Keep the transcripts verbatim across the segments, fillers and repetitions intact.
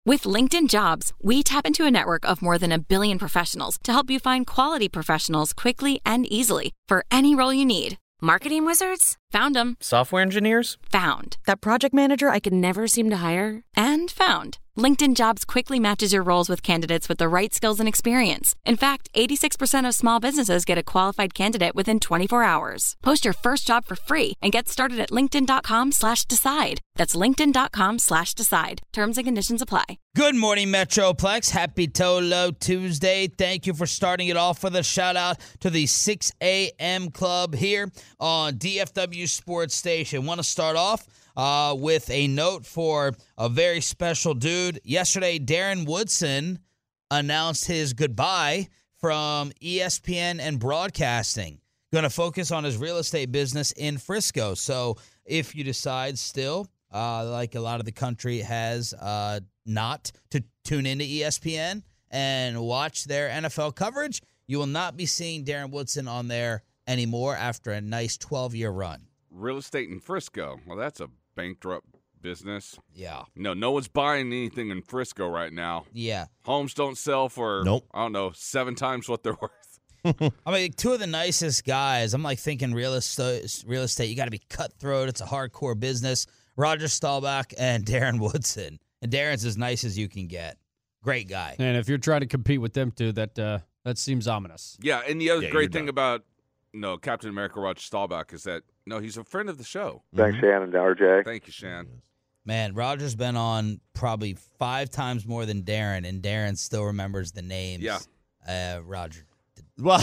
With LinkedIn Jobs, we tap into a network of more than a billion professionals to help you find quality professionals quickly and easily for any role you need. Marketing wizards? Found them. Software engineers? Found. That project manager I could never seem to hire? And found. LinkedIn Jobs quickly matches your roles with candidates with the right skills and experience. In fact, eighty-six percent of small businesses get a qualified candidate within twenty-four hours. Post your first job for free and get started at linkedin.com slash decide. That's linkedin.com slash decide. Terms and conditions apply. Good morning, Metroplex. Happy Tolo Tuesday. Thank you for starting it off with a shout out to the six a.m. club here on D F W Sports Station. Want to start off uh, with a note for a very special dude. Yesterday, Darren Woodson announced his goodbye from E S P N and broadcasting. Going to focus on his real estate business in Frisco. So if you decide still, uh, like a lot of the country has uh, not to tune into E S P N and watch their N F L coverage, you will not be seeing Darren Woodson on there anymore after a nice twelve-year run. Real estate in Frisco. Well, that's a bankrupt business. Yeah. No, no one's buying anything in Frisco right now. Yeah. Homes don't sell for, nope. I don't know, seven times what they're worth. I mean, two of the nicest guys. I'm like thinking real estate, real estate, you got to be cutthroat. It's a hardcore business. Roger Staubach and Darren Woodson. And Darren's as nice as you can get. Great guy. And if you're trying to compete with them two, that uh, that seems ominous. Yeah, and the other yeah, great thing done. about no Captain America Roger Staubach is that, no, he's a friend of the show. Thanks, Mm-hmm. Shannon and R J. Thank you, Shan. Man, Roger's been on probably five times more than Darren, and Darren still remembers the names. Yeah. Uh, Roger. Well,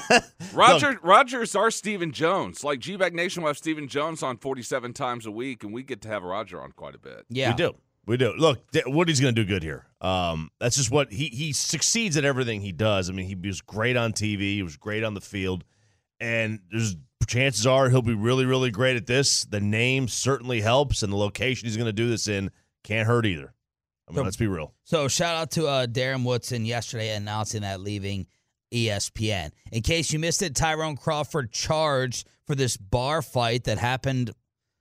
Roger, Roger's our Stephen Jones. Like G-Bag Nation will have Stephen Jones on forty-seven times a week, and we get to have Roger on quite a bit. Yeah. we do. We do. Look, D- Woody's going to do good here. Um, that's just what he he succeeds at everything he does. I mean, he was great on T V. He was great on the field, and there's chances are he'll be really, really great at this. The name certainly helps, and the location he's going to do this in can't hurt either. I mean, So- let's be real. So shout out to uh, Darren Woodson yesterday announcing that leaving E S P N. In case you missed it, Tyrone Crawford charged for this bar fight that happened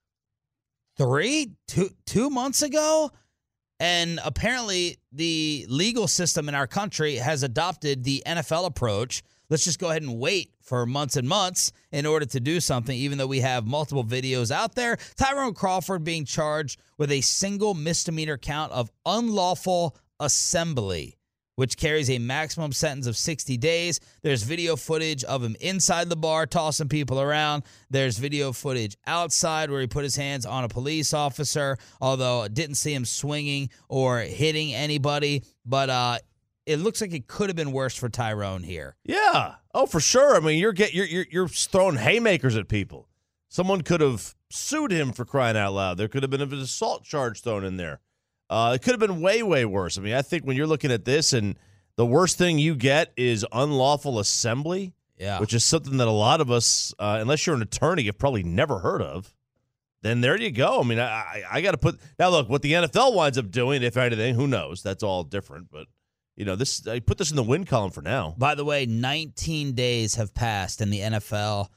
three, two, two months ago. And apparently the legal system in our country has adopted the N F L approach. Let's just go ahead and wait for months and months in order to do something, even though we have multiple videos out there. Tyrone Crawford being charged with a single misdemeanor count of unlawful assembly, which carries a maximum sentence of sixty days. There's video footage of him inside the bar tossing people around. There's video footage outside where he put his hands on a police officer, although I didn't see him swinging or hitting anybody. But uh, it looks like it could have been worse for Tyrone here. Yeah. Oh, for sure. I mean, you're get you're you're, you're throwing haymakers at people. Someone could have sued him for crying out loud. There could have been an assault charge thrown in there. Uh, it could have been way, way worse. I mean, I think when you're looking at this and the worst thing you get is unlawful assembly, Yeah. which is something that a lot of us, uh, unless you're an attorney, have probably never heard of, then there you go. I mean, I, I, I got to put – now, look, what the N F L winds up doing, if anything, who knows? That's all different. But, you know, this I put this in the win column for now. By the way, nineteen days have passed in the N F L.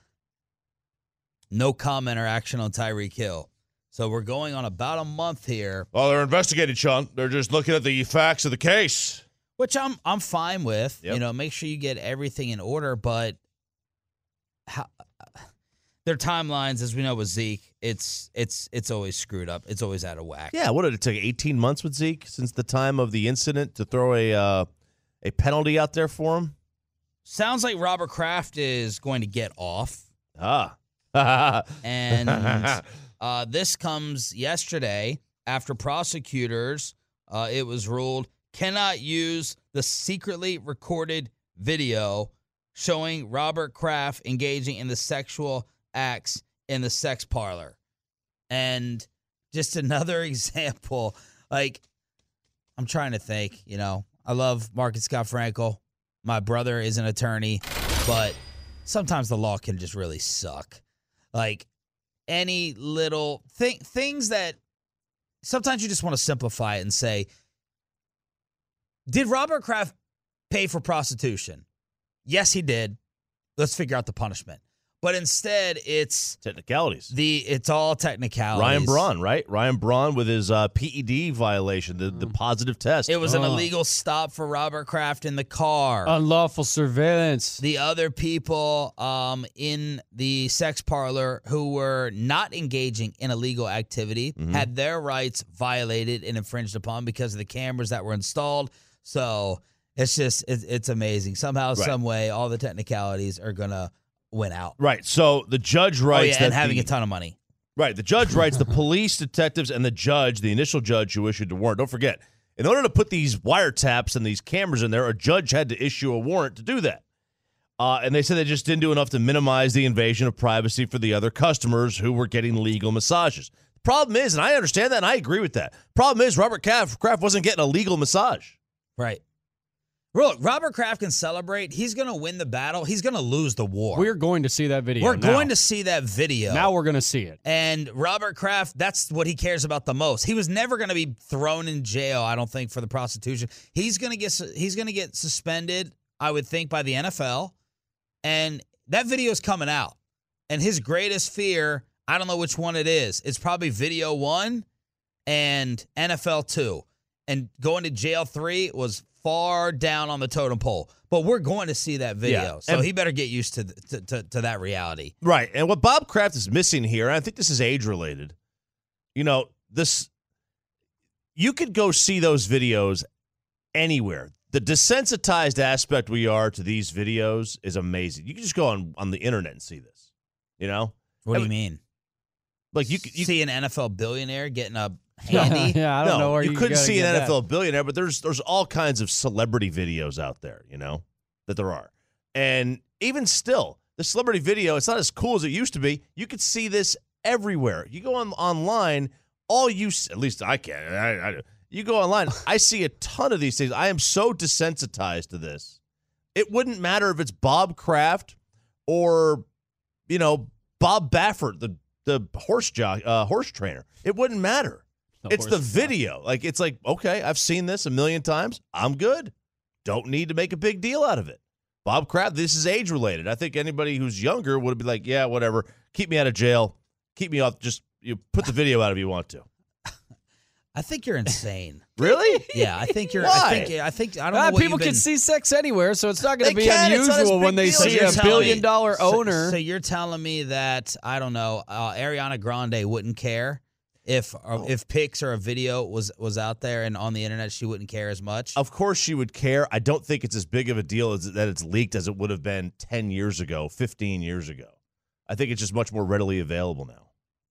No comment or action on Tyreek Hill. So we're going on about a month here. Well, they're investigating, Sean. They're just looking at the facts of the case. Which I'm I'm fine with. Yep. You know, make sure you get everything in order, but how, their timelines, as we know with Zeke, it's it's it's always screwed up. It's always out of whack. Yeah, what did it take? eighteen months with Zeke since the time of the incident to throw a uh, a penalty out there for him? Sounds like Robert Kraft is going to get off. Ah. And uh, this comes yesterday after prosecutors, uh, it was ruled, cannot use the secretly recorded video showing Robert Kraft engaging in the sexual acts in the sex parlor. And just another example, like, I'm trying to think, you know, I love Marcus Scott Frankel. My brother is an attorney, but sometimes the law can just really suck. Like, any little thing, things that sometimes you just want to simplify it and say, did Robert Kraft pay for prostitution? Yes, he did. Let's figure out the punishment. But instead, it's Technicalities. the it's all technicalities. Ryan Braun, right? Ryan Braun with his uh, P E D violation, the, the positive test. It was an Oh. illegal stop for Robert Kraft in the car. Unlawful surveillance. The other people um, in the sex parlor who were not engaging in illegal activity Mm-hmm. had their rights violated and infringed upon because of the cameras that were installed. So it's just, it, it's amazing. Somehow, Right. some way, all the technicalities are going to win out. Right. So the judge Oh, writes yeah, that and having the, a ton of money. Right. The judge writes the police, detectives, and the judge, the initial judge who issued the warrant. Don't forget, in order to put these wiretaps and these cameras in there, a judge had to issue a warrant to do that. Uh, and they said they just didn't do enough to minimize the invasion of privacy for the other customers who were getting legal massages. The problem is, and I understand that, and I agree with that. Problem is, Robert Kraft, Kraft wasn't getting a legal massage. Right. Look, Robert Kraft can celebrate. He's going to win the battle. He's going to lose the war. We're going to see that video. We're now. going to see that video. Now we're going to see it. And Robert Kraft, that's what he cares about the most. He was never going to be thrown in jail, I don't think, for the prostitution. He's going to get he's going to get suspended, I would think, by the N F L. And that video is coming out. And his greatest fear, I don't know which one it is. It's probably video one and N F L two. And going to jail three was far down on the totem pole. But we're going to see that video. Yeah, So and- he better get used to, to, to, to that reality. Right. And what Bob Kraft is missing here, and I think this is age related, you know, this, you could go see those videos anywhere. The desensitized aspect we are to these videos is amazing. You can just go on, on the internet and see this, you know? What I do you mean, mean? Like you, could- you see an N F L billionaire getting a handy? yeah, I don't no, know where you you couldn't gotta see get an that. N F L billionaire, but there's there's all kinds of celebrity videos out there, you know, that there are. And even still, the celebrity video, it's not as cool as it used to be. You could see this everywhere. You go on online, all you s- at least I can. I, I, you go online, I see a ton of these things. I am so desensitized to this. It wouldn't matter if it's Bob Kraft or, you know, Bob Baffert, the the horse jock, uh, horse trainer. It wouldn't matter. The It's the horse video. Like, it's like, okay, I've seen this a million times. I'm good. Don't need to make a big deal out of it. Bob Kraft, this is age related. I think anybody who's younger would be like, yeah, whatever. Keep me out of jail. Keep me off. Just you put the video out if you want to. I think you're insane. Really? Yeah, I think you're. Why? I think. I think. I don't Ah, know what people you've can been, see sex anywhere, so it's not going to They be can. It's not as unusual big when they deal. So see you're a telling billion me- dollar so- owner. So you're telling me that I don't know, uh, Ariana Grande wouldn't care if uh, Oh. if pics or a video was was out there and on the internet, she wouldn't care as much. Of course she would care. I don't think it's as big of a deal as that it's leaked as it would have been ten years ago, fifteen years ago. I think it's just much more readily available now.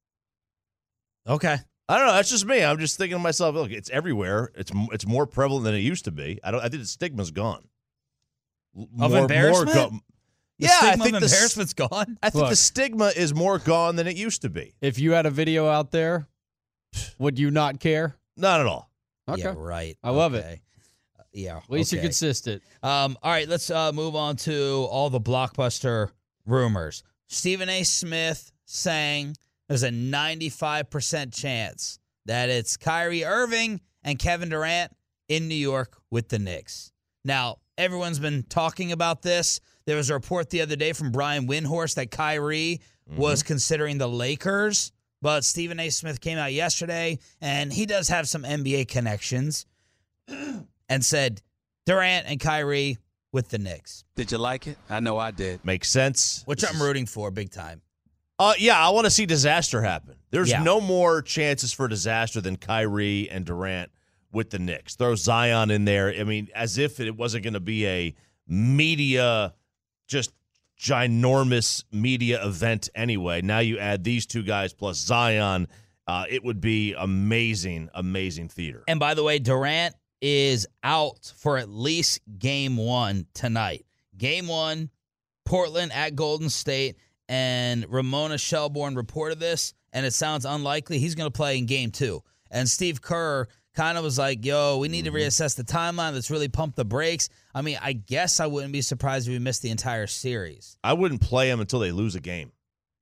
Okay. I don't know. That's just me. I'm just thinking to myself, look, it's everywhere. It's m- it's more prevalent than it used to be. I don't. I think the stigma's gone. L- Of embarrassment? go- The yeah, I stigma think of the s- embarrassment's gone. I think the Look. stigma is more gone than it used to be. If you had a video out there, would you not care? Not at all. Okay. Yeah, right. I love it. Okay. Uh, yeah. At least okay. you're consistent. Um, all right, let's uh, move on to all the blockbuster rumors. Stephen A. Smith saying there's a ninety-five percent chance that it's Kyrie Irving and Kevin Durant in New York with the Knicks. Now, everyone's been talking about this. There was a report the other day from Brian Windhorst that Kyrie was considering the Lakers, but Stephen A. Smith came out yesterday, and he does have some N B A connections, and said Durant and Kyrie with the Knicks, Did you like it? I know I did. Makes sense. which This I'm is- rooting for big time. Uh, yeah, I want to see disaster happen. There's Yeah. no more chances for disaster than Kyrie and Durant with the Knicks. Throw Zion in there. I mean, as if it wasn't going to be a media, just ginormous media event anyway. Now you add these two guys plus Zion. Uh, it would be amazing, amazing theater. And by the way, Durant is out for at least game one tonight. Game one, Portland at Golden State, and Ramona Shelbourne reported this, and it sounds unlikely he's going to play in game two. And Steve Kerr kind of was like, yo, we need to reassess the timeline. Let's really pump the brakes. I mean, I guess I wouldn't be surprised if we missed the entire series. I wouldn't play them until they lose a game.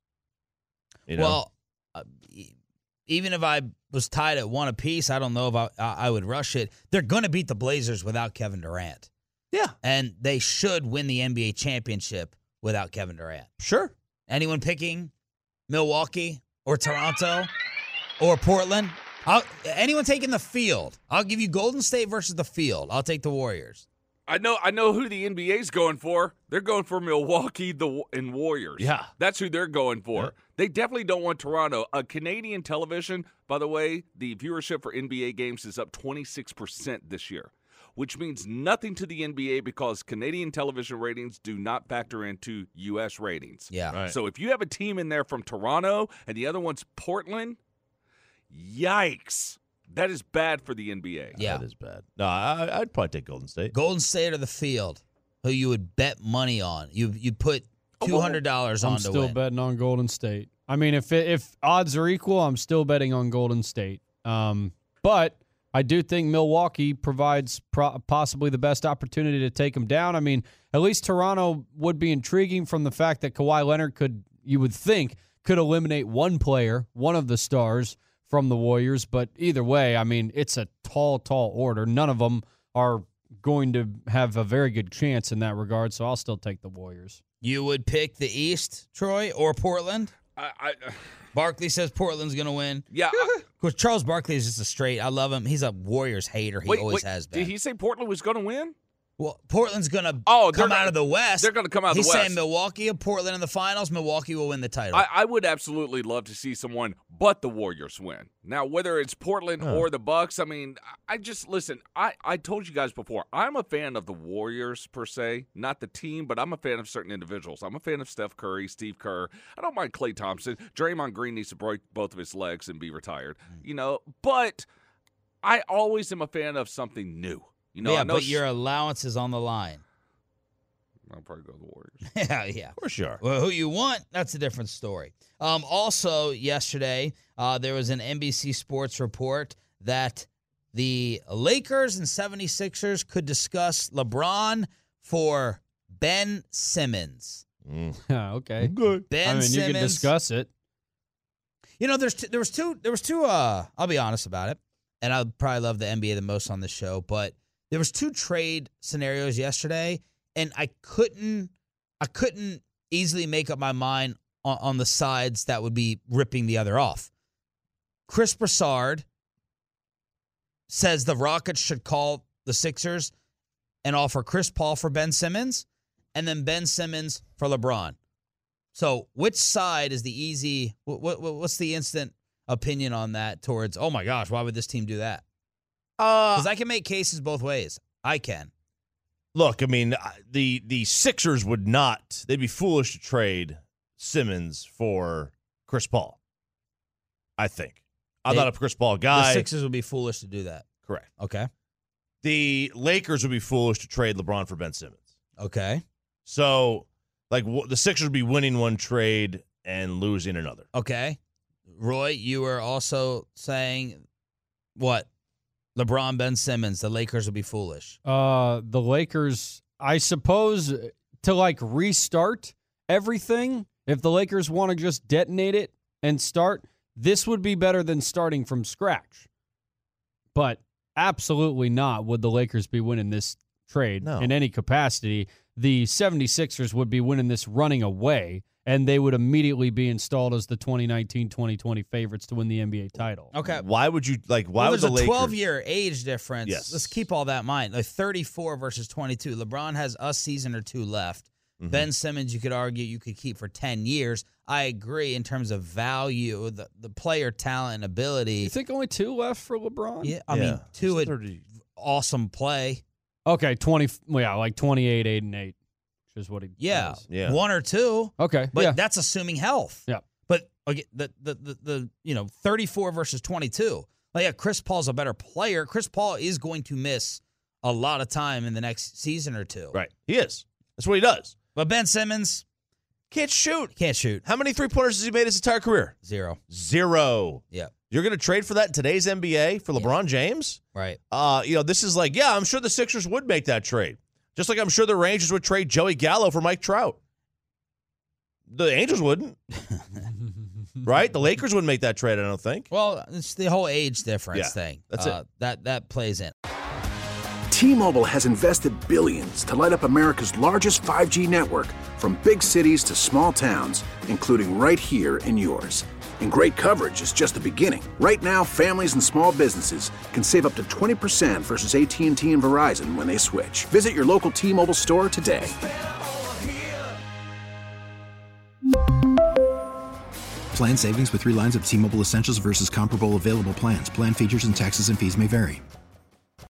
You know? Well, uh, e- even if I was tied at one apiece, I don't know if I, I I would rush it. They're going to beat the Blazers without Kevin Durant. yeah, And they should win the N B A championship without Kevin Durant. sure. Anyone picking Milwaukee or Toronto or Portland? I'll, anyone taking the field? I'll give you Golden State versus the field. I'll take the Warriors. I know I know who the N B A's going for. They're going for Milwaukee the and Warriors. Yeah. That's who they're going for. Yeah. They definitely don't want Toronto. Uh, Canadian television, by the way, the viewership for N B A games is up twenty-six percent this year, which means nothing to the N B A because Canadian television ratings do not factor into U S ratings. Yeah. Right. So if you have a team in there from Toronto and the other one's Portland, yikes. That is bad for the N B A. Yeah. That is bad. No, I, I'd probably take Golden State. Golden State or the field, who you would bet money on. You you put two hundred dollars on I'm to still win. betting on Golden State. I mean, if it, if odds are equal, I'm still betting on Golden State. Um, but I do think Milwaukee provides pro- possibly the best opportunity to take them down. I mean, at least Toronto would be intriguing from the fact that Kawhi Leonard could, you would think, could eliminate one player, one of the stars from the Warriors. But either way, I mean, it's a tall, tall order. None of them are going to have a very good chance in that regard, so I'll still take the Warriors. You would pick the East, Troy, or Portland? I, I Barkley says Portland's going to win. yeah. I, Of course, Charles Barkley is just a straight. I love him. He's a Warriors hater. He wait, always wait, has been. Did he say Portland was going to win? Well, Portland's going to Oh, they're come gonna- out of the West. they're gonna come out of the He's West. saying Milwaukee or Portland in the finals. Milwaukee will win the title. I, I would absolutely love to see someone but the Warriors win. Now, whether it's Portland Huh. or the Bucks, I mean, I just listen. I, I told you guys before, I'm a fan of the Warriors per se, not the team, but I'm a fan of certain individuals. I'm a fan of Steph Curry, Steve Kerr. I don't mind Klay Thompson. Draymond Green needs to break both of his legs and be retired. You know, but I always am a fan of something new. You know, yeah, I know but sh- your allowance is on the line. I'll probably go to the Warriors. yeah, yeah. Of course you are. Well, who you want, that's a different story. Um, also, yesterday, uh, there was an N B C Sports report that the Lakers and seventy-sixers could discuss LeBron for Ben Simmons. Mm. Yeah, okay. Good. Ben I mean, Simmons. you can discuss it. You know, there's t- there was two there was two. Uh, I'll be honest about it, and I probably love the N B A the most on this show, but there was two trade scenarios yesterday, and I couldn't I couldn't easily make up my mind on, on the sides that would be ripping the other off. Chris Broussard says the Rockets should call the Sixers and offer Chris Paul for Ben Simmons, and then Ben Simmons for LeBron. So which side is the easy, what, what, what's the instant opinion on that towards, oh my gosh, why would this team do that? Uh, Because I can make cases both ways. I can. look, I mean, the the Sixers would not. They'd be foolish to trade Simmons for Chris Paul. I think. I'm They- not a Chris Paul The guy. Sixers would be foolish to do that. Correct. Okay. The Lakers would be foolish to trade LeBron for Ben Simmons. Okay. So, like, w- the Sixers would be winning one trade and losing another. Okay. Roy, you were also saying what? LeBron, Ben Simmons, the Lakers would be foolish. Uh, the Lakers, I suppose, to like restart everything, if the Lakers want to just detonate it and start, this would be better than starting from scratch. But absolutely not would the Lakers be winning this trade No. in any capacity. The seventy-sixers would be winning this running away, and they would immediately be installed as the twenty nineteen twenty twenty favorites to win the N B A title. Okay. Why would you, like, why well, would there's the a Lakers? twelve-year age difference. Yes. Let's keep all that in mind. Like thirty-four versus twenty-two. LeBron has a season or two left. Mhm. Ben Simmons, you could argue you could keep for ten years. I agree in terms of value, the, the player talent and ability. You think only two left for LeBron? yeah, I Yeah. mean, two It's at thirty. awesome play. Okay, twenty. Yeah, like twenty-eight, eight, and eight, which is what he. Yeah. does. Yeah. One or two. Okay. But yeah. that's assuming health. Yeah. But again, the, the the the you know thirty-four versus twenty-two. Like yeah, Chris Paul's a better player. Chris Paul is going to miss a lot of time in the next season or two. Right. He is. That's what he does. But Ben Simmons Can't shoot. can't shoot. How many three-pointers has he made his entire career? Zero. Zero. Yeah. You're going to trade for that in today's N B A for LeBron James? Right. Uh, you know, this is like, yeah, I'm sure the Sixers would make that trade. Just like I'm sure the Rangers would trade Joey Gallo for Mike Trout. The Angels wouldn't, right? The Lakers wouldn't make that trade, I don't think. Well, it's the whole age difference Yeah, thing. that's uh, it. That that plays in. T-Mobile has invested billions to light up America's largest five G network, from big cities to small towns, including right here in yours. And great coverage is just the beginning. Right now, families and small businesses can save up to twenty percent versus A T and T and Verizon when they switch. Visit your local T-Mobile store today. Plan savings with three lines of T-Mobile Essentials versus comparable available plans. Plan features and taxes and fees may vary.